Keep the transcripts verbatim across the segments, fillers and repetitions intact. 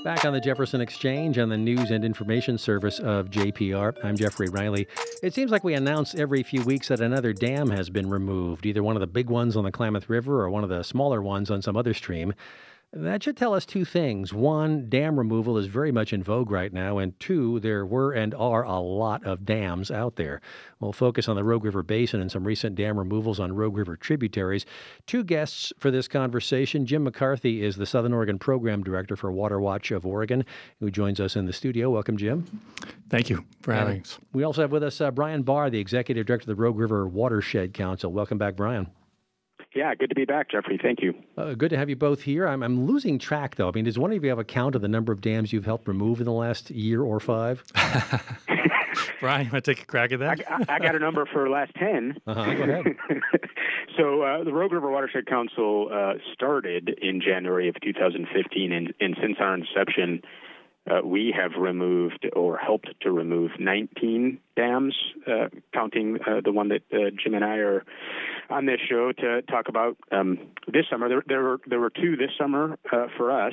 Back on the Jefferson Exchange on the news and information service of J P R. I'm Jeffrey Riley. It seems like we announce every few weeks that another dam has been removed, either one of the big ones on the Klamath River or one of the smaller ones on some other stream. That should tell us two things. One, dam removal is very much in vogue right now. And two, there were and are a lot of dams out there. We'll focus on the Rogue River Basin and some recent dam removals on Rogue River tributaries. Two guests for this conversation. Jim McCarthy is the Southern Oregon Program Director for Water Watch of Oregon, who joins us in the studio. Welcome, Jim. Thank you for and having us. We also have with us uh, Brian Barr, the Executive Director of the Rogue River Watershed Council. Welcome back, Brian. Yeah, good to be back, Jeffrey. Thank you. Uh, good to have you both here. I'm, I'm losing track, though. I mean, does one of you have a count of the number of dams you've helped remove in the last year or five? Brian, you want to take a crack at that? I, I got a number for last ten. Uh-huh, go ahead. So uh, the Rogue River Watershed Council uh, started in January of two thousand fifteen, and, and since our inception, uh, we have removed or helped to remove nineteen dams, uh, counting uh, the one that uh, Jim and I are on this show to talk about um, this summer. There, there were there were two this summer uh, for us,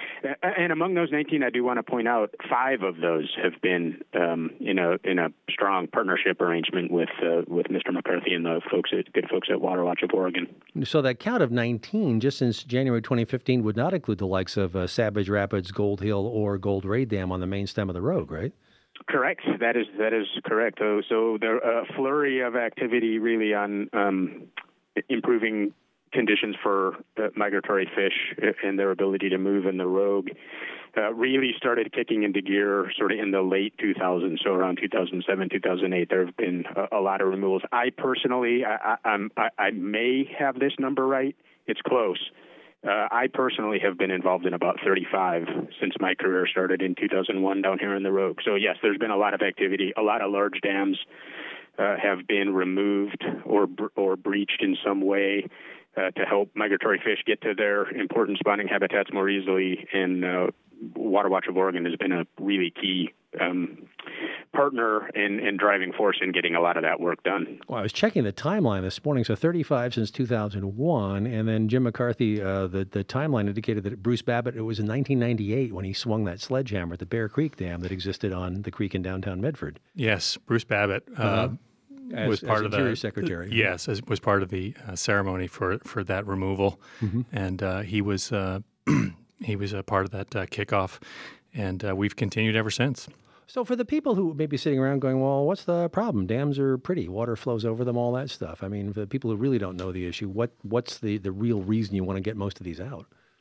and among those nineteen, I do want to point out five of those have been um, in a in a strong partnership arrangement with uh, with Mister McCarthy and the folks at good folks at Water Watch of Oregon. So that count of nineteen, just since January twenty fifteen, would not include the likes of uh, Savage Rapids, Gold Hill, or Gold Ray Dam on the main stem of the Rogue, right? Correct. That is that is correct. So, so there are a flurry of activity really on um, improving conditions for uh, migratory fish and their ability to move in the Rogue. Uh, really started kicking into gear sort of in the late two thousands, so around two thousand seven, two thousand eight. There have been a, a lot of removals. I personally, I, I, I'm, I, I may have this number right. It's close. Uh, I personally have been involved in about thirty-five since my career started in two thousand one down here in the Rogue. So, yes, there's been a lot of activity. A lot of large dams uh, have been removed or or breached in some way uh, to help migratory fish get to their important spawning habitats more easily. And uh, Water Watch of Oregon has been a really key um, partner and, and driving force in getting a lot of that work done. Well, I was checking the timeline this morning. So thirty-five since two thousand one, and then Jim McCarthy, uh, the, the timeline indicated that Bruce Babbitt, it was in nineteen ninety-eight when he swung that sledgehammer at the Bear Creek Dam that existed on the creek in downtown Medford. Yes, Bruce Babbitt uh, uh, as, was part as of Interior the Secretary. Yes, as, was part of the uh, ceremony for, for that removal, mm-hmm. and uh, he was uh, he was a part of that uh, kickoff, and uh, we've continued ever since. So for the people who may be sitting around going, well, what's the problem? Dams are pretty. Water flows over them, all that stuff. I mean, for the people who really don't know the issue, what what's the, the real reason you want to get most of these out?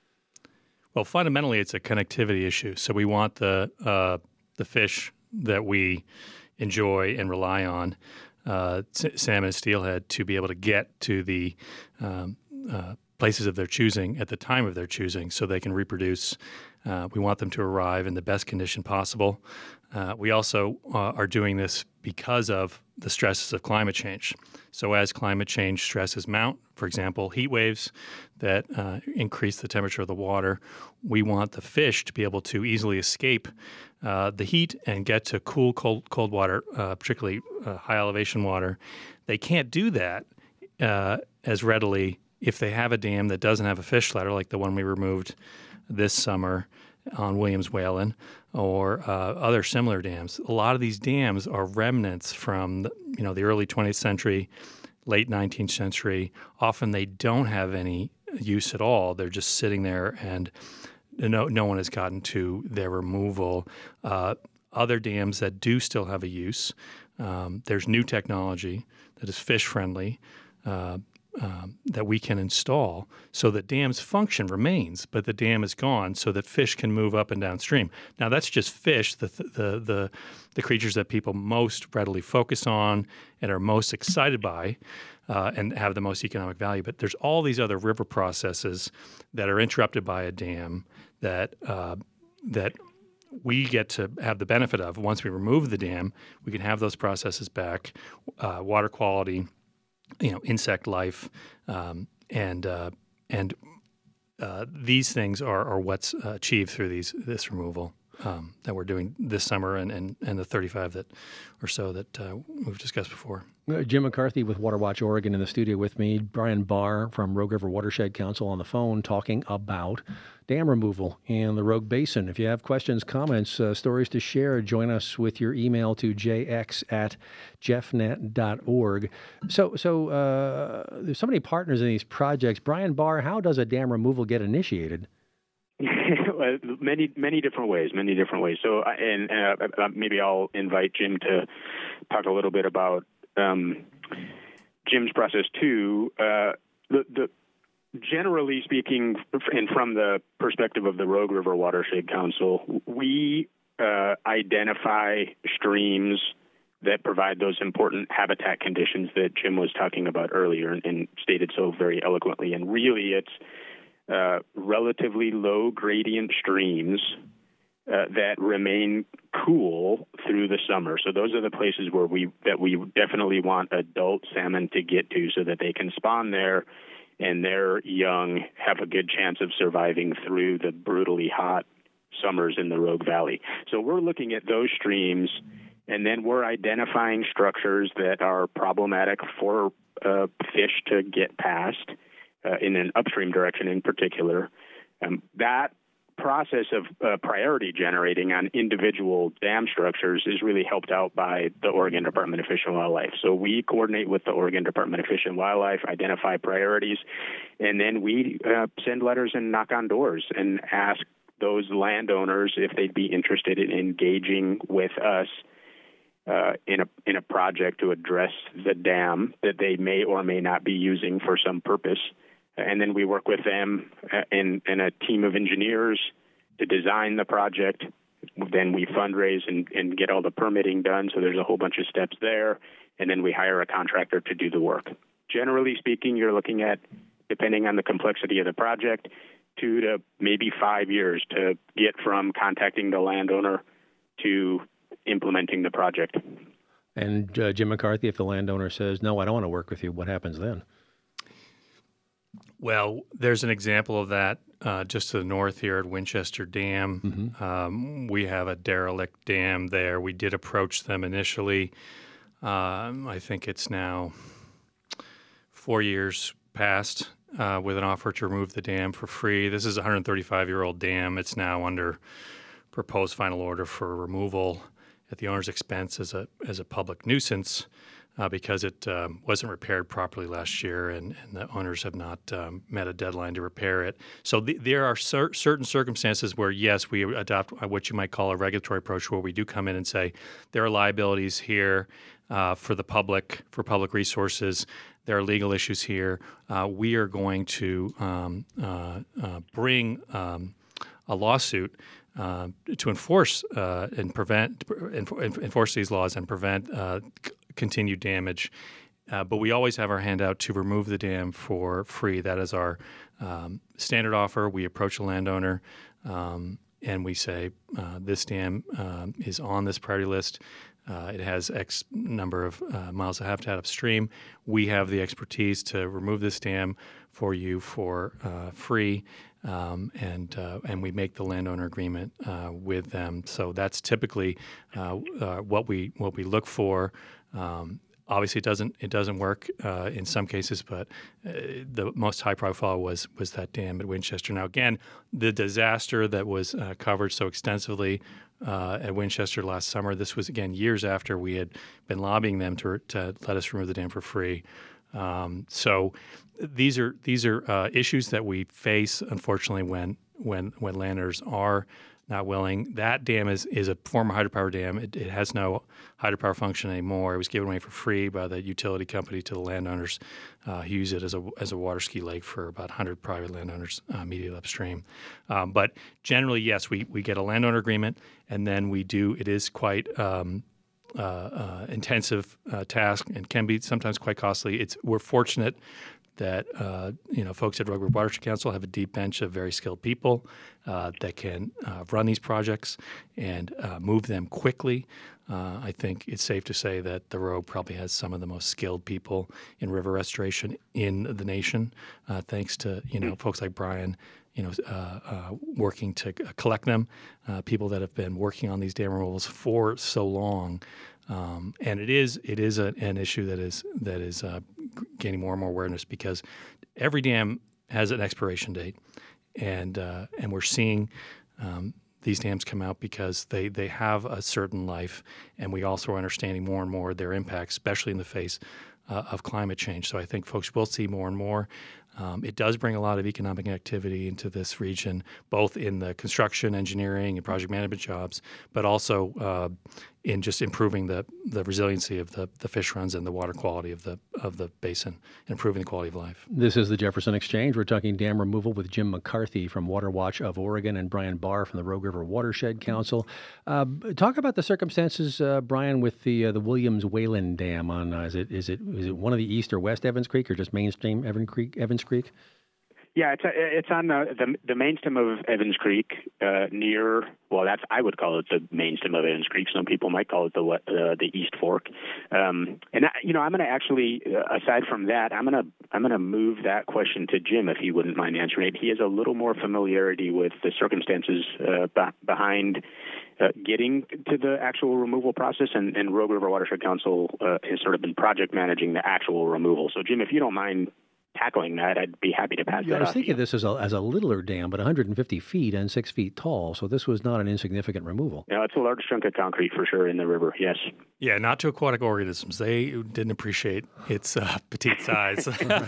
Well, fundamentally, it's a connectivity issue. So we want the uh, the fish that we enjoy and rely on, uh, salmon and steelhead, to be able to get to the um, uh, places of their choosing at the time of their choosing so they can reproduce. Uh, we want them to arrive in the best condition possible. Uh, we also uh, are doing this because of the stresses of climate change. So as climate change stresses mount, for example, heat waves that uh, increase the temperature of the water, we want the fish to be able to easily escape uh, the heat and get to cool, cold, cold water, uh, particularly uh, high elevation water. They can't do that uh, as readily if they have a dam that doesn't have a fish ladder, like the one we removed this summer on Williams Whalen, or uh, other similar dams. A lot of these dams are remnants from the, you know the early twentieth century, late nineteenth century. Often they don't have any use at all. They're just sitting there, and no no one has gotten to their removal. Uh, other dams that do still have a use, um, there's new technology that is fish friendly. Uh, Um, that we can install so that dam's function remains, but the dam is gone so that fish can move up and downstream. Now, that's just fish, the the the, the creatures that people most readily focus on and are most excited by uh, and have the most economic value. But there's all these other river processes that are interrupted by a dam that uh, that we get to have the benefit of. Once we remove the dam, we can have those processes back, uh, water quality, you know, insect life, um, and uh, and uh, these things are, are what's uh, achieved through these this removal. um, that we're doing this summer, and, and, and the thirty-five that or so that uh, we've discussed before. Uh, Jim McCarthy with Water Watch Oregon in the studio with me. Brian Barr from Rogue River Watershed Council on the phone talking about dam removal in the Rogue Basin. If you have questions, comments, uh, stories to share, join us with your email to j x at jeff net dot org. So, so uh, there's so many partners in these projects. Brian Barr, how does a dam removal get initiated? many many different ways, many different ways. So, and uh, maybe I'll invite Jim to talk a little bit about um, Jim's process too. Uh, the, the generally speaking, and from the perspective of the Rogue River Watershed Council, we uh, identify streams that provide those important habitat conditions that Jim was talking about earlier and, and stated so very eloquently. And really, it's Uh, relatively low gradient streams uh, that remain cool through the summer. So those are the places where we that we definitely want adult salmon to get to, so that they can spawn there and their young have a good chance of surviving through the brutally hot summers in the Rogue Valley. So we're looking at those streams, and then we're identifying structures that are problematic for uh, fish to get past. Uh, in an upstream direction in particular. Um, that process of uh, priority generating on individual dam structures is really helped out by the Oregon Department of Fish and Wildlife. So we coordinate with the Oregon Department of Fish and Wildlife, identify priorities, and then we uh, send letters and knock on doors and ask those landowners if they'd be interested in engaging with us Uh, in a in a project to address the dam that they may or may not be using for some purpose. And then we work with them in, in a team of engineers to design the project. Then we fundraise and, and get all the permitting done. So there's a whole bunch of steps there. And then we hire a contractor to do the work. Generally speaking, you're looking at, depending on the complexity of the project, two to maybe five years to get from contacting the landowner to implementing the project. And uh, Jim McCarthy, if the landowner says, no, I don't want to work with you, what happens then? Well, there's an example of that uh, just to the north here at Winchester Dam. Mm-hmm. Um, we have a derelict dam there. We did approach them initially. Um, I think it's now four years past uh, with an offer to remove the dam for free. This is a one hundred thirty-five-year-old dam. It's now under proposed final order for removal at the owner's expense as a as a public nuisance. Uh, because it um, wasn't repaired properly last year, and, and the owners have not um, met a deadline to repair it. So the, there are cer- certain circumstances where, yes, we adopt what you might call a regulatory approach, where we do come in and say there are liabilities here uh, for the public, for public resources. There are legal issues here. Uh, we are going to um, uh, uh, bring um, a lawsuit uh, to enforce uh, and prevent enforce these laws and prevent uh, continued damage, uh, but we always have our hand out to remove the dam for free. That is our um, standard offer. We approach a landowner um, and we say, uh, this dam um, is on this priority list. Uh, it has X number of uh, miles of habitat upstream. We have the expertise to remove this dam for you for uh, free, um, and uh, and we make the landowner agreement uh, with them. So that's typically uh, uh, what we what we look for. Um, obviously, it doesn't it doesn't work uh, in some cases, but uh, the most high profile was was that dam at Winchester. Now, again, the disaster that was uh, covered so extensively uh, at Winchester last summer. This was again years after we had been lobbying them to to let us remove the dam for free. Um, so these are these are uh, issues that we face, unfortunately, when when when landowners are not willing. That dam is, is a former hydropower dam. It, it has no hydropower function anymore. It was given away for free by the utility company to the landowners uh, who use it as a as a water ski lake for about one hundred private landowners uh, immediately upstream. Um, but generally, yes, we, we get a landowner agreement, and then we do. It is quite um, uh, uh, intensive uh, task and can be sometimes quite costly. It's we're fortunate that uh, you know folks at Rogue River Watershed Council have a deep bench of very skilled people uh, that can uh, run these projects and uh, move them quickly. Uh, I think it's safe to say that the Rogue probably has some of the most skilled people in river restoration in the nation, uh, thanks to you know folks like Brian, you know, uh, uh, working to collect them, uh, people that have been working on these dam removals for so long. Um, and it is it is a, an issue that is that is uh, gaining more and more awareness because every dam has an expiration date, and uh, and we're seeing um, these dams come out because they, they have a certain life, and we also are understanding more and more their impacts, especially in the face uh, of climate change. So I think folks will see more and more. Um, it does bring a lot of economic activity into this region, both in the construction, engineering, and project management jobs, but also uh, in just improving the, the resiliency of the, the fish runs and the water quality of the of the basin, and improving the quality of life. This is the Jefferson Exchange. We're talking dam removal with Jim McCarthy from Water Watch of Oregon and Brian Barr from the Rogue River Watershed Council. Uh, talk about the circumstances, uh, Brian, with the uh, the Williams Whalen Dam. On uh, is it is it is it one of the East or West Evans Creek, or just mainstream Evans Creek? Evans Creek? Yeah, it's a, it's on the, the the main stem of Evans Creek, uh, near. Well, that's I would call it the main stem of Evans Creek. Some people might call it the uh, the East Fork. Um, and I, you know, I'm going to actually, uh, aside from that, I'm going to I'm going to move that question to Jim if he wouldn't mind answering it. He has a little more familiarity with the circumstances uh, b- behind uh, getting to the actual removal process, and, and Rogue River Watershed Council uh, has sort of been project managing the actual removal. So, Jim, if you don't mind tackling that, I'd be happy to pass yeah, that on. I was thinking of this as a, as a littler dam, but one hundred fifty feet and six feet tall, so this was not an insignificant removel. Yeah, it's a large chunk of concrete for sure in the river, yes. Yeah, not to aquatic organisms. They didn't appreciate its uh, petite size.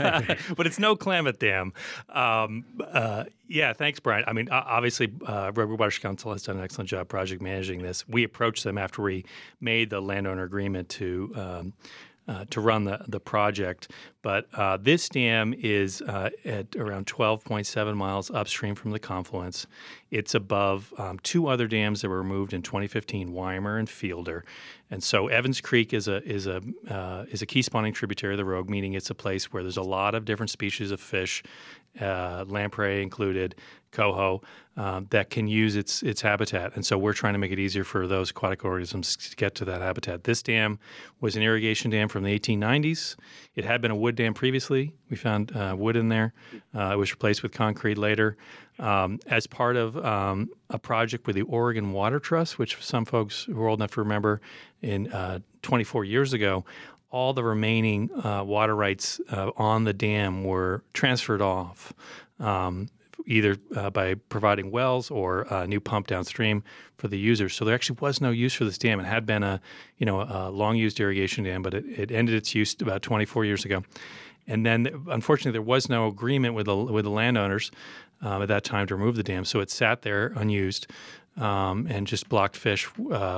But it's no Klamath Dam. Um, uh, yeah, thanks, Brian. I mean, obviously, uh, Rogue River Watershed Council has done an excellent job project managing this. We approached them after we made the landowner agreement to um, Uh, to run the, the project. But uh, this dam is uh, at around twelve point seven miles upstream from the confluence. It's above um, two other dams that were removed in twenty fifteen, Weimer and Fielder. And so Evans Creek is a is a uh, is a key spawning tributary of the Rogue, meaning it's a place where there's a lot of different species of fish, uh, lamprey included, coho, um, that can use its its habitat. And so we're trying to make it easier for those aquatic organisms to get to that habitat. This dam was an irrigation dam from the eighteen nineties. It had been a wood dam previously. We found uh, wood in there. Uh, it was replaced with concrete later. Um, as part of um, a project with the Oregon Water Trust, which some folks who are old enough to remember in uh, twenty-four years ago, all the remaining uh, water rights uh, on the dam were transferred off, um, either uh, by providing wells or a new pump downstream for the users. So there actually was no use for this dam. It had been a, you know, a long-used irrigation dam, but it, it ended its use about twenty-four years ago. And then, unfortunately, there was no agreement with the with the landowners um, at that time to remove the dam, so it sat there unused um, and just blocked fish,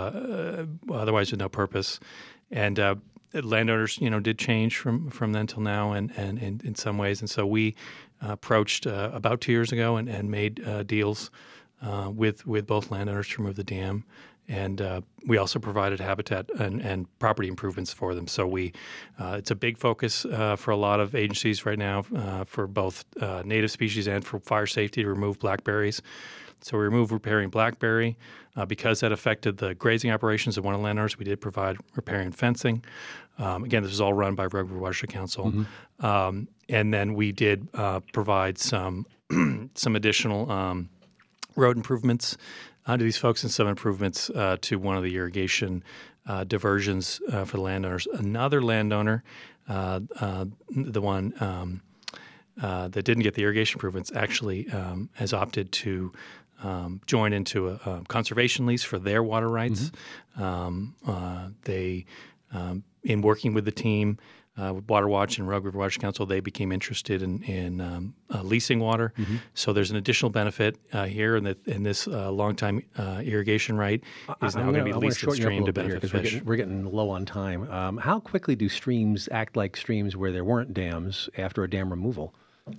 uh, otherwise with no purpose. And uh, landowners, you know, did change from, from then till now, and, and, and in some ways. And so we uh, approached uh, about two years ago and, and made uh, deals uh, with with both landowners to remove the dam. And uh, we also provided habitat and, and property improvements for them. So we, uh, it's a big focus uh, for a lot of agencies right now uh, for both uh, native species and for fire safety to remove blackberries. So we removed repairing blackberry. Uh, because that affected the grazing operations of one of the landowners, we did provide riparian fencing. Um, again, this was all run by Rogue River Watershed Council. Mm-hmm. Um, and then we did uh, provide some some additional um, road improvements uh, to these folks, and some improvements uh, to one of the irrigation uh, diversions uh, for the landowners. Another landowner, uh, uh, the one um, uh, that didn't get the irrigation improvements, actually um, has opted to um, join into a, a conservation lease for their water rights. Mm-hmm. Um, uh, they, um, in working with the team, Uh, with Water Watch and Rogue River Watershed Council, they became interested in, in um, uh, leasing water. Mm-hmm. So there's an additional benefit uh, here, and that in this uh, long-time uh, irrigation right is now going to be leased in stream to benefit fish. We're getting, we're getting low on time. Um, how quickly do streams act like streams where there weren't dams after a dam removal?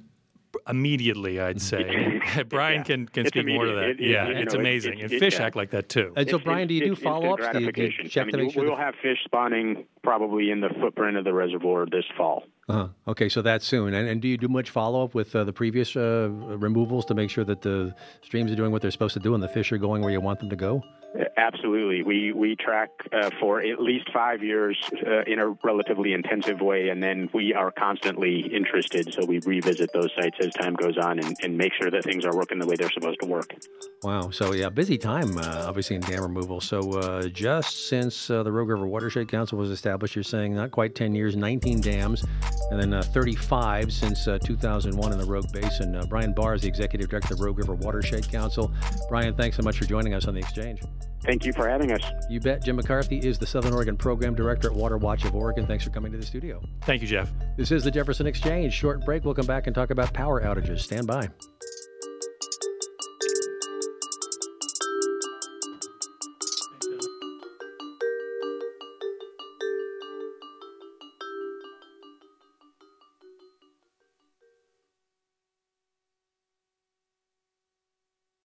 Immediately, I'd say. Brian yeah. can, can speak more to that. It, it, yeah, it, it's know, amazing. It, it, and fish yeah. act like that, too. And so, Brian, do you do follow-ups? Do you, do you check I mean, to make sure? We'll have fish spawning probably in the footprint of the reservoir this fall. Uh-huh. Okay, so that's soon. And, and do you do much follow-up with uh, the previous uh, removals to make sure that the streams are doing what they're supposed to do and the fish are going where you want them to go? Absolutely. We we track uh, for at least five years uh, in a relatively intensive way, and then we are constantly interested. So we revisit those sites as time goes on and, and make sure that things are working the way they're supposed to work. Wow. So, yeah, busy time, uh, obviously, in dam removal. So uh, just since uh, the Rogue River Watershed Council was established, you're saying not quite ten years, nineteen dams, and then uh, thirty-five since uh, two thousand one in the Rogue Basin. Uh, Brian Barr is the Executive Director of the Rogue River Watershed Council. Brian, thanks so much for joining us on The Exchange. Thank you for having us. You bet. Jim McCarthy is the Southern Oregon Program Director at Water Watch of Oregon. Thanks for coming to the studio. Thank you, Jeff. This is the Jefferson Exchange. Short break. We'll come back and talk about power outages. Stand by.